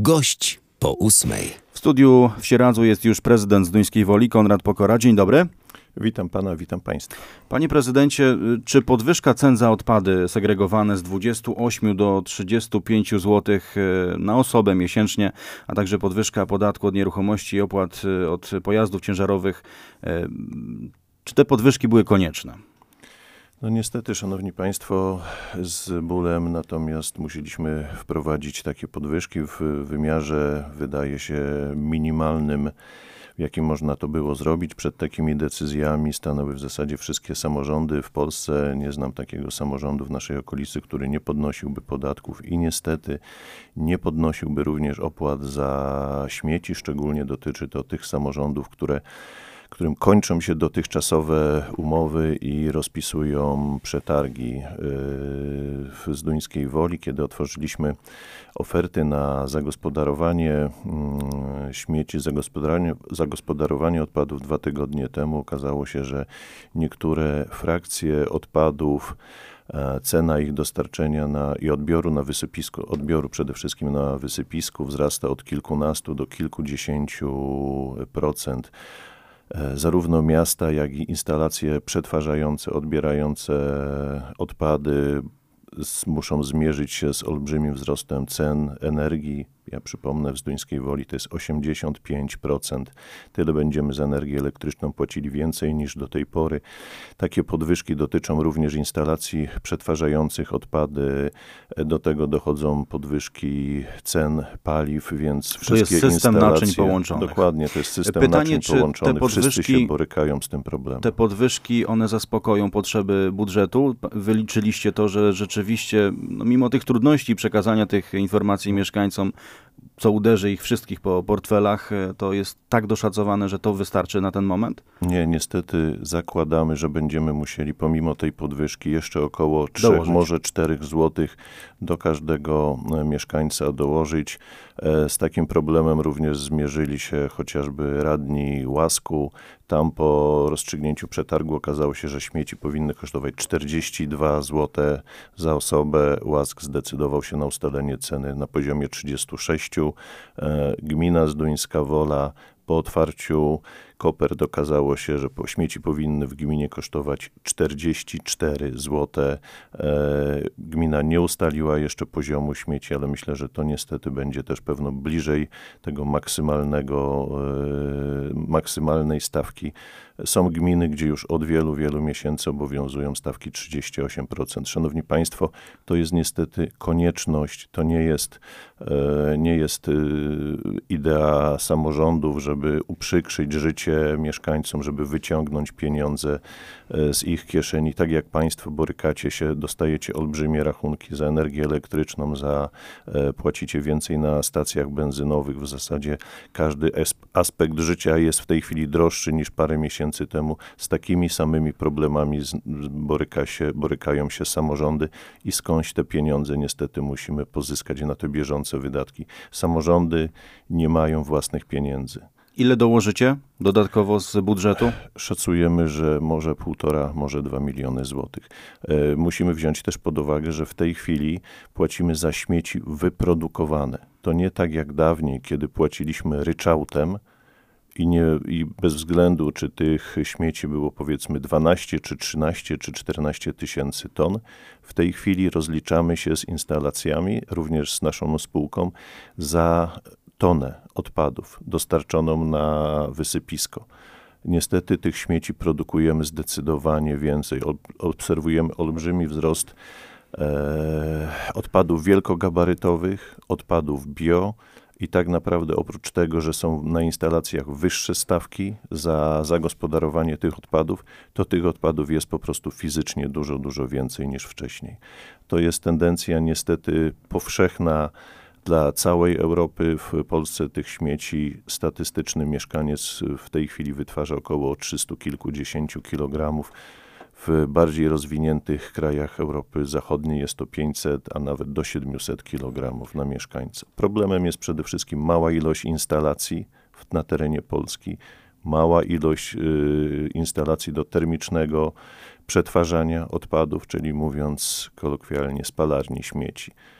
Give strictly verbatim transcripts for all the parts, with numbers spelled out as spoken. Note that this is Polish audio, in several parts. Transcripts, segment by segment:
Gość po ósmej. W studiu w Sieradzu jest już prezydent Zduńskiej Woli, Konrad Pokora. Dzień dobry. Witam pana, witam państwa. Panie prezydencie, czy podwyżka cen za odpady segregowane z dwudziestu ośmiu do trzydziestu pięciu złotych na osobę miesięcznie, a także podwyżka podatku od nieruchomości i opłat od pojazdów ciężarowych, czy te podwyżki były konieczne? No niestety, szanowni państwo, z bólem, natomiast musieliśmy wprowadzić takie podwyżki w wymiarze, wydaje się, minimalnym, w jakim można to było zrobić. Przed takimi decyzjami stanęły w zasadzie wszystkie samorządy w Polsce. Nie znam takiego samorządu w naszej okolicy, który nie podnosiłby podatków i niestety nie podnosiłby również opłat za śmieci. Szczególnie dotyczy to tych samorządów, które którym kończą się dotychczasowe umowy i rozpisują przetargi. W Zduńskiej Woli, kiedy otworzyliśmy oferty na zagospodarowanie śmieci, zagospodarowanie, zagospodarowanie odpadów dwa tygodnie temu, okazało się, że niektóre frakcje odpadów, cena ich dostarczenia na, i odbioru na wysypisku, odbioru przede wszystkim na wysypisku wzrasta od kilkunastu do kilkudziesięciu procent. Zarówno miasta, jak i instalacje przetwarzające, odbierające odpady muszą zmierzyć się z olbrzymim wzrostem cen energii. Ja przypomnę, w Zduńskiej Woli to jest osiemdziesiąt pięć procent. Tyle będziemy za energię elektryczną płacili więcej niż do tej pory. Takie podwyżki dotyczą również instalacji przetwarzających odpady. Do tego dochodzą podwyżki cen paliw, więc wszystkie to jest system instalacje... naczyń połączonych. Dokładnie, to jest system Pytanie, naczyń połączonych. Te podwyżki, Wszyscy się borykają z tym problemem. Te podwyżki, one zaspokoją potrzeby budżetu? Wyliczyliście to, że rzeczywiście, no mimo tych trudności przekazania tych informacji mieszkańcom, co uderzy ich wszystkich po portfelach, to jest tak doszacowane, że to wystarczy na ten moment? Nie, niestety zakładamy, że będziemy musieli pomimo tej podwyżki jeszcze około trzech, dołożyć. może czterech złotych do każdego mieszkańca dołożyć. Z takim problemem również zmierzyli się chociażby radni Łasku. Tam po rozstrzygnięciu przetargu okazało się, że śmieci powinny kosztować czterdzieści dwa złote za osobę. Łask zdecydował się na ustalenie ceny na poziomie trzydziestu sześciu. Gmina Zduńska Wola po otwarciu kopert okazało się, że śmieci powinny w gminie kosztować czterdzieści cztery złote. Gmina nie ustaliła jeszcze poziomu śmieci, ale myślę, że to niestety będzie też pewno bliżej tego maksymalnego, maksymalnej stawki. Są gminy, gdzie już od wielu, wielu miesięcy obowiązują stawki trzydzieści osiem procent. Szanowni państwo, to jest niestety konieczność, to nie jest, nie jest idea samorządów, żeby uprzykrzyć życie mieszkańcom, żeby wyciągnąć pieniądze z ich kieszeni. Tak jak państwo borykacie się, dostajecie olbrzymie rachunki za energię elektryczną, za płacicie więcej na stacjach benzynowych. W zasadzie każdy aspekt życia jest w tej chwili droższy niż parę miesięcy temu. Z takimi samymi problemami boryka się, borykają się samorządy i skądś te pieniądze niestety musimy pozyskać na te bieżące wydatki. Samorządy nie mają własnych pieniędzy. Ile dołożycie dodatkowo z budżetu? Szacujemy, że może półtora, może dwa miliony złotych. E, musimy wziąć też pod uwagę, że w tej chwili płacimy za śmieci wyprodukowane. To nie tak jak dawniej, kiedy płaciliśmy ryczałtem i, nie, i bez względu, czy tych śmieci było powiedzmy dwanaście, czy trzynaście, czy czternaście tysięcy ton. W tej chwili rozliczamy się z instalacjami, również z naszą spółką, za tonę odpadów dostarczoną na wysypisko. Niestety tych śmieci produkujemy zdecydowanie więcej. Obserwujemy olbrzymi wzrost e, odpadów wielkogabarytowych, odpadów bio i tak naprawdę oprócz tego, że są na instalacjach wyższe stawki za zagospodarowanie tych odpadów, to tych odpadów jest po prostu fizycznie dużo, dużo więcej niż wcześniej. To jest tendencja niestety powszechna dla całej Europy. W Polsce tych śmieci statystyczny mieszkaniec w tej chwili wytwarza około trzystu kilkudziesięciu kilogramów. W bardziej rozwiniętych krajach Europy Zachodniej jest to pięćset, a nawet do siedmiuset kilogramów na mieszkańca. Problemem jest przede wszystkim mała ilość instalacji na terenie Polski, mała ilość y, instalacji do termicznego przetwarzania odpadów, czyli mówiąc kolokwialnie spalarni śmieci.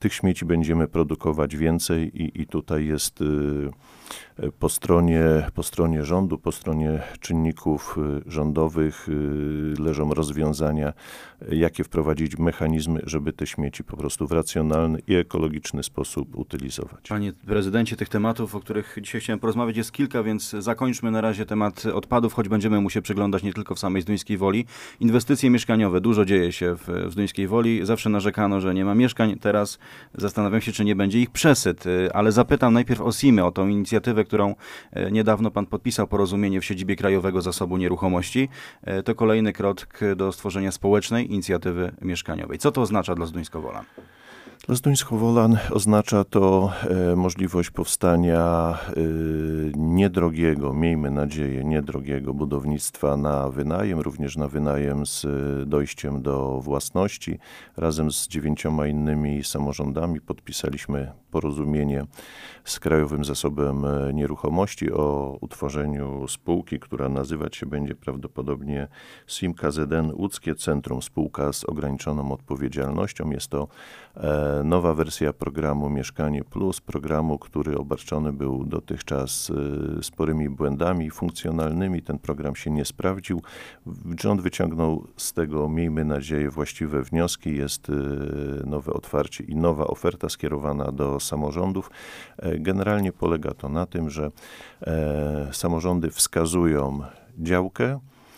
tych śmieci będziemy produkować więcej i, i tutaj jest po stronie, po stronie rządu, po stronie czynników rządowych leżą rozwiązania, jakie wprowadzić mechanizmy, żeby te śmieci po prostu w racjonalny i ekologiczny sposób utylizować. Panie prezydencie, tych tematów, o których dzisiaj chciałem porozmawiać, jest kilka, więc zakończmy na razie temat odpadów, choć będziemy mu się przyglądać nie tylko w samej Zduńskiej Woli. Inwestycje mieszkaniowe, dużo dzieje się w, w Zduńskiej Woli. Zawsze narzekano, że nie ma mieszkań. Teraz zastanawiam się, czy nie będzie ich przesyt. Ale zapytam najpierw o SIM-y, o tą inicjatywę, którą niedawno pan podpisał, porozumienie w siedzibie Krajowego Zasobu Nieruchomości. To kolejny krok do stworzenia społecznej inicjatywy mieszkaniowej. Co to oznacza dla Zduńsko-Wolan? Dla Zduńsko-Wolan oznacza to e, możliwość powstania e, niedrogiego, miejmy nadzieję, niedrogiego budownictwa na wynajem, również na wynajem z dojściem do własności. Razem z dziewięcioma innymi samorządami podpisaliśmy porozumienie z Krajowym Zasobem Nieruchomości o utworzeniu spółki, która nazywać się będzie prawdopodobnie SIM K Z N Łódzkie Centrum, spółka z ograniczoną odpowiedzialnością. Jest to e, nowa wersja programu Mieszkanie Plus, programu, który obarczony był dotychczas sporymi błędami funkcjonalnymi. Ten program się nie sprawdził. Rząd wyciągnął z tego, miejmy nadzieję, właściwe wnioski. Jest nowe otwarcie i nowa oferta skierowana do samorządów. Generalnie polega to na tym, że samorządy wskazują działkę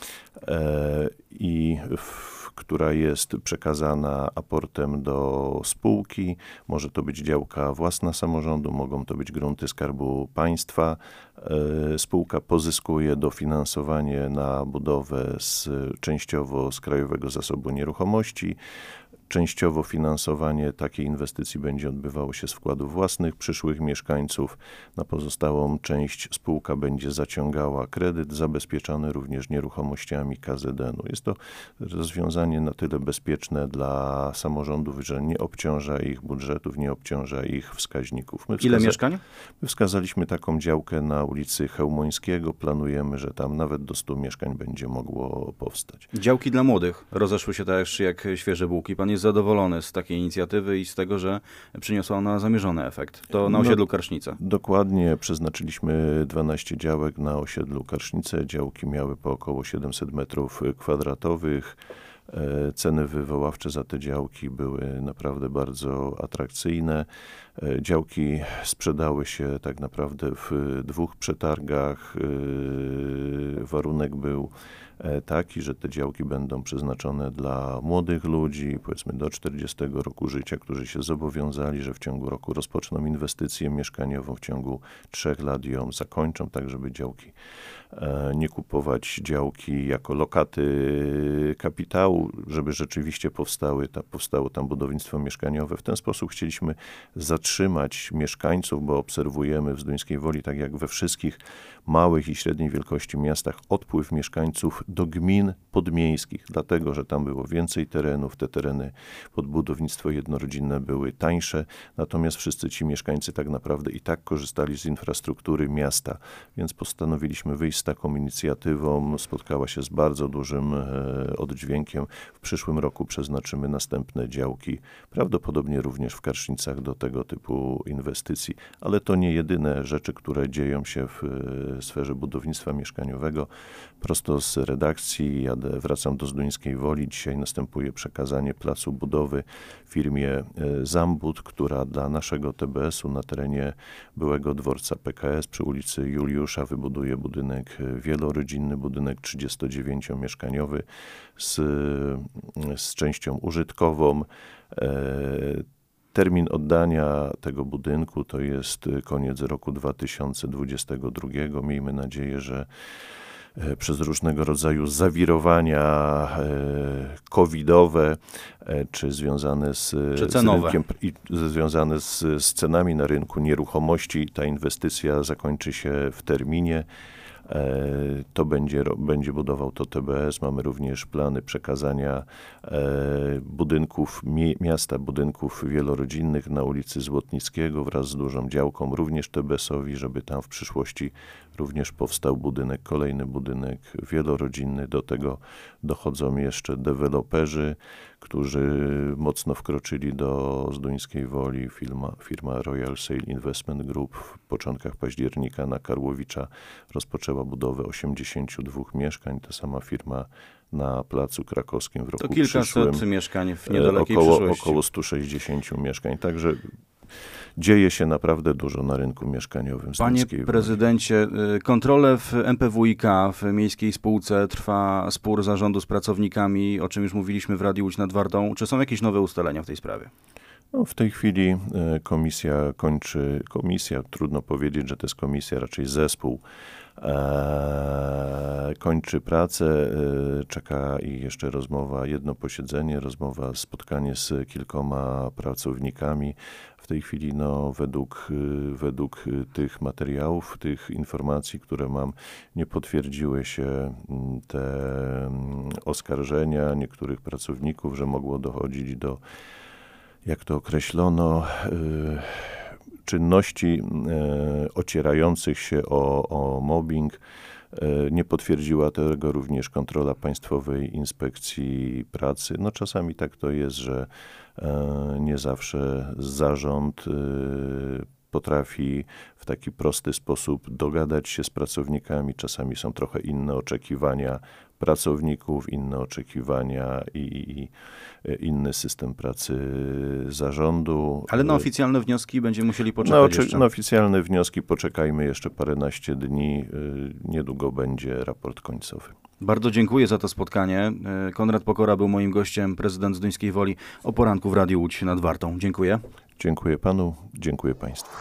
i w która jest przekazana aportem do spółki. Może to być działka własna samorządu, mogą to być grunty Skarbu Państwa. Spółka pozyskuje dofinansowanie na budowę z, częściowo z Krajowego Zasobu Nieruchomości. Częściowo finansowanie takiej inwestycji będzie odbywało się z wkładów własnych przyszłych mieszkańców. Na pozostałą część spółka będzie zaciągała kredyt zabezpieczony również nieruchomościami K Z N-u. Jest to rozwiązanie na tyle bezpieczne dla samorządów, że nie obciąża ich budżetów, nie obciąża ich wskaźników. My Ile mieszkań? My wskazaliśmy taką działkę na ulicy Chełmońskiego. Planujemy, że tam nawet do stu mieszkań będzie mogło powstać. Działki dla młodych rozeszły się też jak świeże bułki. Pan jest zadowolony z takiej inicjatywy i z tego, że przyniosła ona zamierzony efekt. To na osiedlu Karsznica. No, dokładnie. Przeznaczyliśmy dwanaście działek na osiedlu Karsznice. Działki miały po około siedemset metrów kwadratowych. Ceny wywoławcze za te działki były naprawdę bardzo atrakcyjne. Działki sprzedały się tak naprawdę w dwóch przetargach. Warunek był taki, że te działki będą przeznaczone dla młodych ludzi, powiedzmy do czterdziestego roku życia, którzy się zobowiązali, że w ciągu roku rozpoczną inwestycję mieszkaniową, w ciągu trzech lat ją zakończą, tak żeby działki, nie kupować działki jako lokaty kapitału, żeby rzeczywiście powstały, ta, powstało tam budownictwo mieszkaniowe. W ten sposób chcieliśmy zatrzymać mieszkańców, bo obserwujemy w Zduńskiej Woli, tak jak we wszystkich małych i średniej wielkości miastach, odpływ mieszkańców do gmin podmiejskich, dlatego, że tam było więcej terenów, te tereny pod budownictwo jednorodzinne były tańsze, natomiast wszyscy ci mieszkańcy tak naprawdę i tak korzystali z infrastruktury miasta, więc postanowiliśmy wyjść z taką inicjatywą, spotkała się z bardzo dużym e, oddźwiękiem. W przyszłym roku przeznaczymy następne działki, prawdopodobnie również w Karsznicach do tego typu inwestycji, ale to nie jedyne rzeczy, które dzieją się w e, sferze budownictwa mieszkaniowego. Prosto z redakcji jadę, wracam do Zduńskiej Woli. Dzisiaj następuje przekazanie placu budowy firmie Zambud, która dla naszego T B S-u na terenie byłego dworca P K S przy ulicy Juliusza wybuduje budynek wielorodzinny, budynek trzydziestodziewięciomieszkaniowy z, z częścią użytkową. Termin oddania tego budynku to jest koniec roku dwa tysiące dwudziestego drugiego. Miejmy nadzieję, że przez różnego rodzaju zawirowania covidowe, czy związane z, z rynkiem i związane z, z cenami na rynku nieruchomości, ta inwestycja zakończy się w terminie. To będzie, będzie budował to T B S. Mamy również plany przekazania budynków, miasta budynków wielorodzinnych na ulicy Złotnickiego wraz z dużą działką, również T B S-owi, żeby tam w przyszłości również powstał budynek, kolejny budynek wielorodzinny. Do tego dochodzą jeszcze deweloperzy, którzy mocno wkroczyli do Zduńskiej Woli. Firma, firma Royal Sail Investment Group w początkach października na Karłowicza rozpoczęła budowę osiemdziesięciu dwóch mieszkań. Ta sama firma na Placu Krakowskim w roku to kilkaset przyszłym. mieszkań w niedalekiej około, przyszłości. Około stu sześćdziesięciu mieszkań. Także dzieje się naprawdę dużo na rynku mieszkaniowym. Panie prezydencie, kontrolę w M P W i K, w miejskiej spółce, trwa spór zarządu z pracownikami, o czym już mówiliśmy w Radiu Łódź nad Wartą. Czy są jakieś nowe ustalenia w tej sprawie? No, w tej chwili komisja kończy, komisja, trudno powiedzieć, że to jest komisja, raczej zespół, e, kończy pracę, e, czeka i jeszcze rozmowa, jedno posiedzenie, rozmowa, spotkanie z kilkoma pracownikami. W tej chwili, no, według, według tych materiałów, tych informacji, które mam, nie potwierdziły się te oskarżenia niektórych pracowników, że mogło dochodzić do, jak to określono, czynności ocierających się o, o mobbing. Nie potwierdziła tego również kontrola Państwowej Inspekcji Pracy. No czasami tak to jest, że nie zawsze zarząd potrafi w taki prosty sposób dogadać się z pracownikami. Czasami są trochę inne oczekiwania pracowników, inne oczekiwania i, i, i inny system pracy zarządu. Ale na oficjalne wnioski będziemy musieli poczekać no, jeszcze. Na oficjalne wnioski poczekajmy jeszcze paręnaście dni. Niedługo będzie raport końcowy. Bardzo dziękuję za to spotkanie. Konrad Pokora był moim gościem, prezydent Zduńskiej Woli, o poranku w Radiu Łódź nad Wartą. Dziękuję. Dziękuję panu, dziękuję państwu.